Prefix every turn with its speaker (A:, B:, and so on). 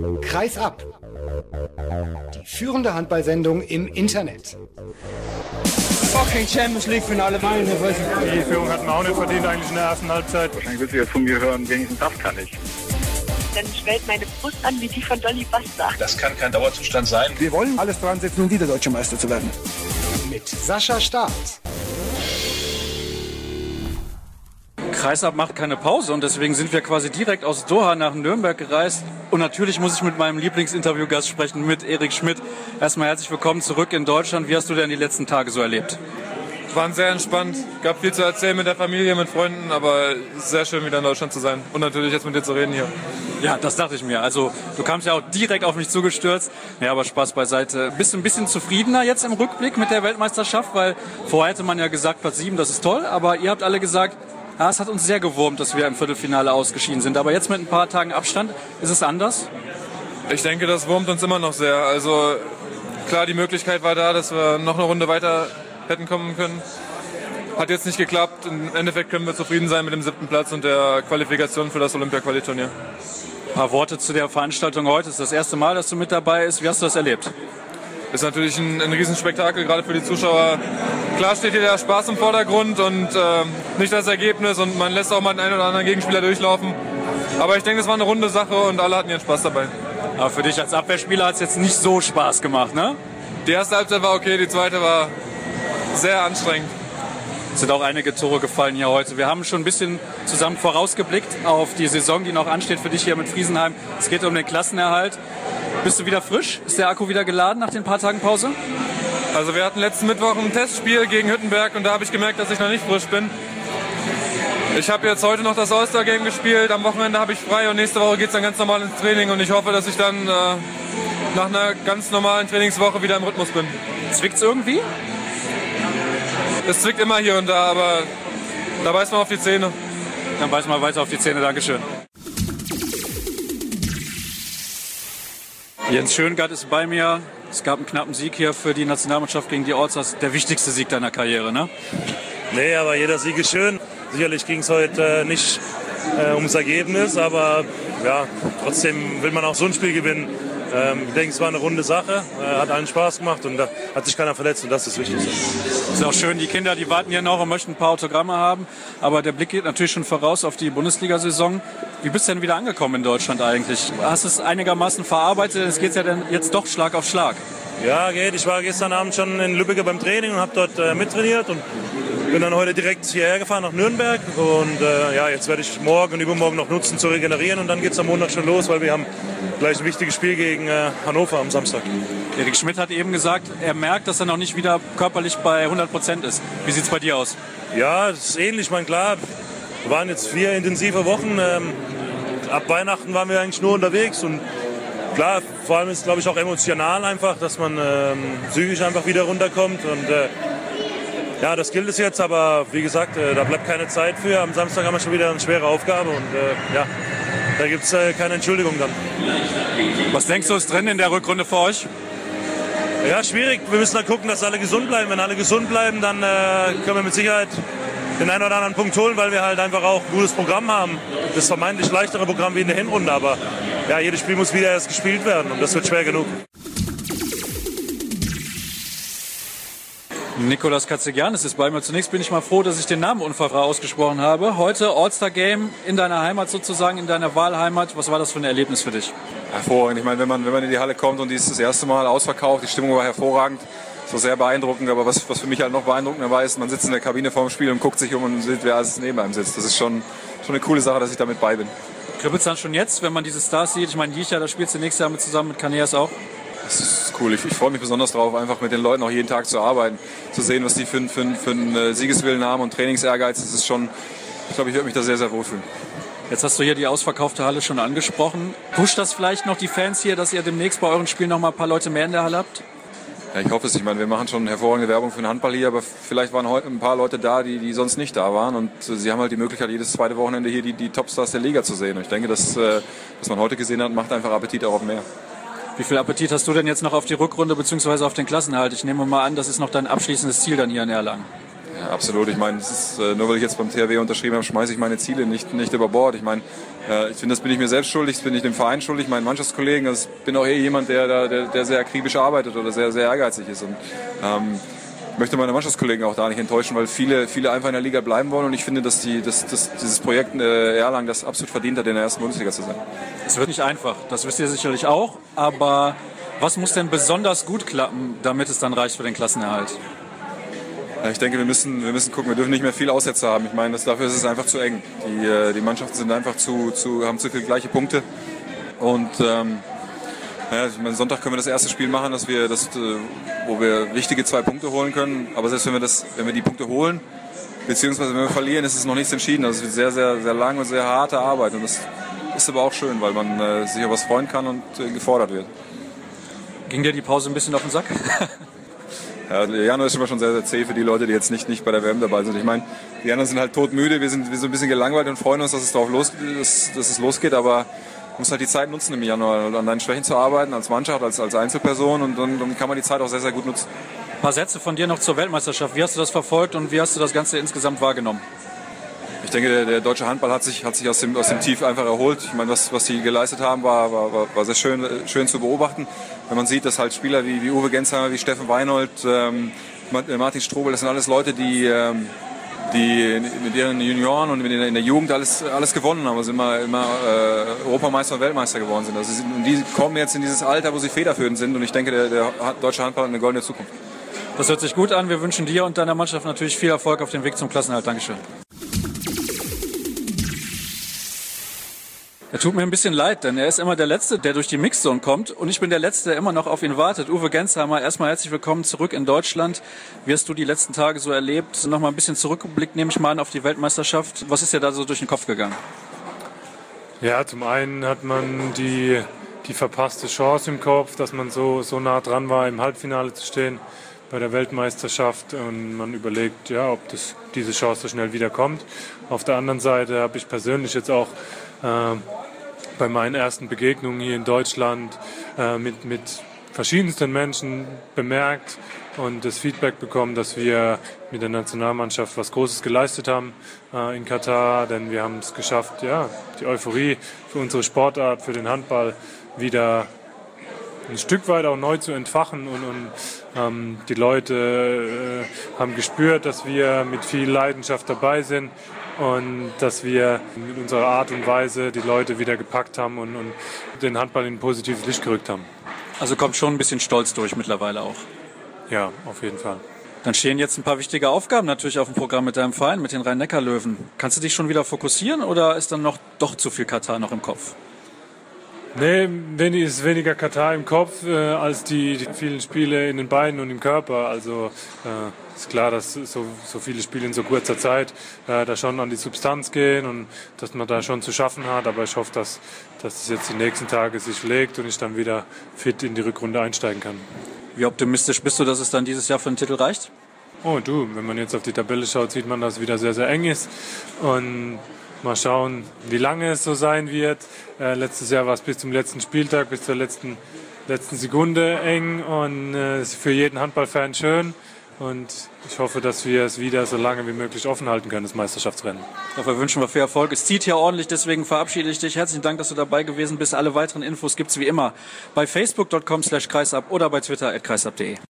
A: Kreisab. Die führende Handballsendung im Internet.
B: Fucking Champions League Finale, meine Fresse.
C: Die Führung hatten wir auch nicht verdient eigentlich in der ersten Halbzeit.
D: Wahrscheinlich wird sie jetzt von mir hören, wenigstens das kann ich.
E: Dann schwellt meine Brust an wie die von Dolly Buster.
F: Das kann kein Dauerzustand sein.
B: Wir wollen alles dran setzen, um wieder Deutscher Meister zu werden.
A: Mit Sascha Staat.
G: Kreisab macht keine Pause und deswegen sind wir quasi direkt aus Doha nach Nürnberg gereist. Und natürlich muss ich mit meinem Lieblingsinterviewgast sprechen, mit Erik Schmidt. Erstmal herzlich willkommen zurück in Deutschland. Wie hast du denn die letzten Tage so erlebt?
H: Waren sehr entspannt, gab viel zu erzählen mit der Familie, mit Freunden, aber sehr schön wieder in Deutschland zu sein und natürlich jetzt mit dir zu reden hier.
G: Ja, das dachte ich mir. Also du kamst ja auch direkt auf mich zugestürzt. Ja, aber Spaß beiseite. Bist du ein bisschen zufriedener jetzt im Rückblick mit der Weltmeisterschaft? Weil vorher hätte man ja gesagt, Platz 7, das ist toll, aber ihr habt alle gesagt, es hat uns sehr gewurmt, dass wir im Viertelfinale ausgeschieden sind. Aber jetzt mit ein paar Tagen Abstand, ist es anders?
H: Ich denke, das wurmt uns immer noch sehr. Also klar, die Möglichkeit war da, dass wir noch eine Runde weiter hätten kommen können. Hat jetzt nicht geklappt. Im Endeffekt können wir zufrieden sein mit dem 7. Platz und der Qualifikation für das Olympia-Quali-Turnier.
G: Ein paar Worte zu der Veranstaltung heute. Es ist das erste Mal, dass du mit dabei bist. Wie hast du das erlebt?
H: Ist natürlich ein Riesenspektakel, gerade für die Zuschauer. Klar steht hier der Spaß im Vordergrund und nicht das Ergebnis und man lässt auch mal den einen oder anderen Gegenspieler durchlaufen. Aber ich denke, es war eine runde Sache und alle hatten ihren Spaß dabei.
G: Aber für dich als Abwehrspieler hat es jetzt nicht so Spaß gemacht, ne?
H: Die erste Halbzeit war okay, die zweite war sehr anstrengend.
G: Es sind auch einige Tore gefallen hier heute. Wir haben schon ein bisschen zusammen vorausgeblickt auf die Saison, die noch ansteht für dich hier mit Friesenheim. Es geht um den Klassenerhalt. Bist du wieder frisch? Ist der Akku wieder geladen nach den paar Tagen Pause?
H: Also wir hatten letzten Mittwoch ein Testspiel gegen Hüttenberg und da habe ich gemerkt, dass ich noch nicht frisch bin. Ich habe jetzt heute noch das All-Star-Game gespielt, am Wochenende habe ich frei und nächste Woche geht es dann ganz normal ins Training und ich hoffe, dass ich dann nach einer ganz normalen Trainingswoche wieder im Rhythmus bin.
G: Zwickt's irgendwie?
H: Es zwickt immer hier und da, aber da beißt man auf die Zähne.
G: Dann beiß mal weiter auf die Zähne, Dankeschön. Jens Schöngart ist bei mir. Es gab einen knappen Sieg hier für die Nationalmannschaft gegen die Allstars. Der wichtigste Sieg deiner Karriere, ne?
I: Nee, aber jeder Sieg ist schön. Sicherlich ging es heute nicht ums Ergebnis, aber ja, trotzdem will man auch so ein Spiel gewinnen. Ich denke, es war eine runde Sache, hat allen Spaß gemacht und da hat sich keiner verletzt und das ist das Wichtigste.
G: Ist auch schön, die Kinder, die warten hier noch und möchten ein paar Autogramme haben, aber der Blick geht natürlich schon voraus auf die Bundesliga-Saison. Wie bist du denn wieder angekommen in Deutschland eigentlich? Hast du es einigermaßen verarbeitet? Es geht ja dann jetzt doch Schlag auf Schlag.
I: Ja, geht. Ich war gestern Abend schon in Lübbecke beim Training und habe dort mittrainiert und bin dann heute direkt hierher gefahren nach Nürnberg und ja, jetzt werde ich morgen und übermorgen noch nutzen zu regenerieren und dann geht es am Montag schon los, weil wir haben gleich ein wichtiges Spiel gegen Hannover am Samstag.
G: Erik Schmidt hat eben gesagt, er merkt, dass er noch nicht wieder körperlich bei 100% ist. Wie sieht es bei dir aus?
I: Ja, das ist ähnlich. Ich meine, klar, wir waren jetzt 4 intensive Wochen. Ab Weihnachten waren wir eigentlich nur unterwegs und klar, vor allem ist es, glaube ich, auch emotional einfach, dass man psychisch einfach wieder runterkommt und ja, das gilt es jetzt, aber wie gesagt, da bleibt keine Zeit für. Am Samstag haben wir schon wieder eine schwere Aufgabe und ja, da gibt es keine Entschuldigung dann.
G: Was denkst du, ist drin in der Rückrunde für euch?
I: Ja, schwierig. Wir müssen da gucken, dass alle gesund bleiben. Wenn alle gesund bleiben, dann können wir mit Sicherheit den einen oder anderen Punkt holen, weil wir halt einfach auch ein gutes Programm haben. Das vermeintlich leichtere Programm wie in der Hinrunde, aber ja, jedes Spiel muss wieder erst gespielt werden und das wird schwer genug.
G: Nicolas Katzegianis ist bei mir. Zunächst bin ich mal froh, dass ich den Namen unfallfrei ausgesprochen habe. Heute All-Star-Game in deiner Heimat sozusagen, in deiner Wahlheimat. Was war das für ein Erlebnis für dich?
J: Hervorragend. Ich meine, wenn man in die Halle kommt und die ist das erste Mal ausverkauft, die Stimmung war hervorragend. Das war sehr beeindruckend, aber was für mich halt noch beeindruckender war, ist, man sitzt in der Kabine vorm Spiel und guckt sich um und sieht, wer alles neben einem sitzt. Das ist schon eine coole Sache, dass ich damit bei bin.
G: Kribbelt es dann schon jetzt, wenn man diese Stars sieht? Ich meine, Jicha, da spielst du nächstes Jahr mit zusammen mit Kaneas auch.
J: Das ist cool. Ich freue mich besonders darauf, einfach mit den Leuten auch jeden Tag zu arbeiten, zu sehen, was die für einen Siegeswillen haben und Trainingsehrgeiz. Das ist schon, ich glaube, ich würde mich da sehr, sehr wohlfühlen.
G: Jetzt hast du hier die ausverkaufte Halle schon angesprochen. Pusht das vielleicht noch die Fans hier, dass ihr demnächst bei euren Spielen noch mal ein paar Leute mehr in der Halle habt?
J: Ja, ich hoffe es. Ich meine, wir machen schon hervorragende Werbung für den Handball hier, aber vielleicht waren heute ein paar Leute da, die sonst nicht da waren. Und sie haben halt die Möglichkeit, jedes zweite Wochenende hier die Topstars der Liga zu sehen. Und ich denke, dass was man heute gesehen hat, macht einfach Appetit auch auf mehr.
G: Wie viel Appetit hast du denn jetzt noch auf die Rückrunde bzw. auf den Klassenerhalt? Ich nehme mal an, das ist noch dein abschließendes Ziel dann hier in Erlangen.
J: Ja, absolut. Ich meine, nur weil ich jetzt beim THW unterschrieben habe, schmeiße ich meine Ziele nicht über Bord. Ich meine, Ich finde, das bin ich mir selbst schuldig, das bin ich dem Verein schuldig, meinen Mannschaftskollegen. Also ich bin auch jemand, der sehr akribisch arbeitet oder sehr, sehr ehrgeizig ist. Und ich möchte meine Mannschaftskollegen auch da nicht enttäuschen, weil viele einfach in der Liga bleiben wollen. Und ich finde, dass dieses Projekt Erlangen das absolut verdient hat, in der ersten Bundesliga zu sein.
G: Es wird nicht einfach, das wisst ihr sicherlich auch. Aber was muss denn besonders gut klappen, damit es dann reicht für den Klassenerhalt?
J: Ich denke, wir müssen gucken, wir dürfen nicht mehr viel Aussätze haben. Ich meine, dafür ist es einfach zu eng. Die Mannschaften sind einfach haben zu viele gleiche Punkte. Und ich meine, Sonntag können wir das erste Spiel machen, wo wir wichtige 2 Punkte holen können. Aber selbst wenn wir die Punkte holen, beziehungsweise wenn wir verlieren, ist es noch nichts entschieden. Also es wird sehr, sehr, sehr lange und sehr harte Arbeit. Und das ist aber auch schön, weil man sich auf was freuen kann und gefordert wird.
G: Ging dir die Pause ein bisschen auf den Sack?
J: Ja, Januar ist immer schon sehr, sehr zäh für die Leute, die jetzt nicht bei der WM dabei sind. Ich meine, die anderen sind halt todmüde, wir sind so ein bisschen gelangweilt und freuen uns, dass es losgeht, aber man muss halt die Zeit nutzen im Januar, an deinen Schwächen zu arbeiten, als Mannschaft, als Einzelperson, und dann kann man die Zeit auch sehr, sehr gut nutzen.
G: Ein paar Sätze von dir noch zur Weltmeisterschaft. Wie hast du das verfolgt und wie hast du das Ganze insgesamt wahrgenommen?
J: Ich denke, der deutsche Handball hat sich aus dem Tief einfach erholt. Ich meine, was die geleistet haben, war sehr schön zu beobachten. Wenn man sieht, dass halt Spieler wie Uwe Gensheimer, wie Steffen Weinhold, Martin Strobel, das sind alles Leute, die mit ihren Junioren und in der Jugend alles gewonnen haben, also immer Europameister und Weltmeister geworden sind. Also die kommen jetzt in dieses Alter, wo sie federführend sind, und ich denke, der deutsche Handball hat eine goldene Zukunft.
G: Das hört sich gut an. Wir wünschen dir und deiner Mannschaft natürlich viel Erfolg auf dem Weg zum Klassenerhalt. Dankeschön. Er tut mir ein bisschen leid, denn er ist immer der Letzte, der durch die Mixzone kommt, und ich bin der Letzte, der immer noch auf ihn wartet. Uwe Gensheimer, erstmal herzlich willkommen zurück in Deutschland. Wie hast du die letzten Tage so erlebt? Nochmal ein bisschen zurückgeblickt, nehme ich mal an, auf die Weltmeisterschaft. Was ist dir da so durch den Kopf gegangen?
C: Ja, zum einen hat man die verpasste Chance im Kopf, dass man so nah dran war, im Halbfinale zu stehen bei der Weltmeisterschaft, und man überlegt, ja, ob diese Chance so schnell wiederkommt. Auf der anderen Seite habe ich persönlich jetzt auch bei meinen ersten Begegnungen hier in Deutschland mit verschiedensten Menschen bemerkt und das Feedback bekommen, dass wir mit der Nationalmannschaft was Großes geleistet haben in Katar, denn wir haben es geschafft, ja, die Euphorie für unsere Sportart, für den Handball wieder ein Stück weit auch neu zu entfachen, und die Leute haben gespürt, dass wir mit viel Leidenschaft dabei sind und dass wir mit unserer Art und Weise die Leute wieder gepackt haben und den Handball in ein positives Licht gerückt haben.
G: Also kommt schon ein bisschen Stolz durch mittlerweile auch.
C: Ja, auf jeden Fall.
G: Dann stehen jetzt ein paar wichtige Aufgaben natürlich auf dem Programm mit deinem Verein, mit den Rhein-Neckar-Löwen. Kannst du dich schon wieder fokussieren oder ist dann doch zu viel Katar noch im Kopf?
C: Nee, es ist weniger Katar im Kopf als die vielen Spiele in den Beinen und im Körper. Also ist klar, dass so viele Spiele in so kurzer Zeit da schon an die Substanz gehen und dass man da schon zu schaffen hat. Aber ich hoffe, dass es jetzt die nächsten Tage sich legt und ich dann wieder fit in die Rückrunde einsteigen kann.
G: Wie optimistisch bist du, dass es dann dieses Jahr für den Titel reicht?
C: Oh du, wenn man jetzt auf die Tabelle schaut, sieht man, dass es wieder sehr, sehr eng ist. Und mal schauen, wie lange es so sein wird. Letztes Jahr war es bis zum letzten Spieltag, bis zur letzten Sekunde eng, und ist für jeden Handballfan schön. Und ich hoffe, dass wir es wieder so lange wie möglich offen halten können, das Meisterschaftsrennen.
G: Dafür wünschen wir viel Erfolg. Es zieht hier ordentlich, deswegen verabschiede ich dich. Herzlichen Dank, dass du dabei gewesen bist. Alle weiteren Infos gibt's wie immer bei facebook.com/kreisab oder bei Twitter @kreisab.de.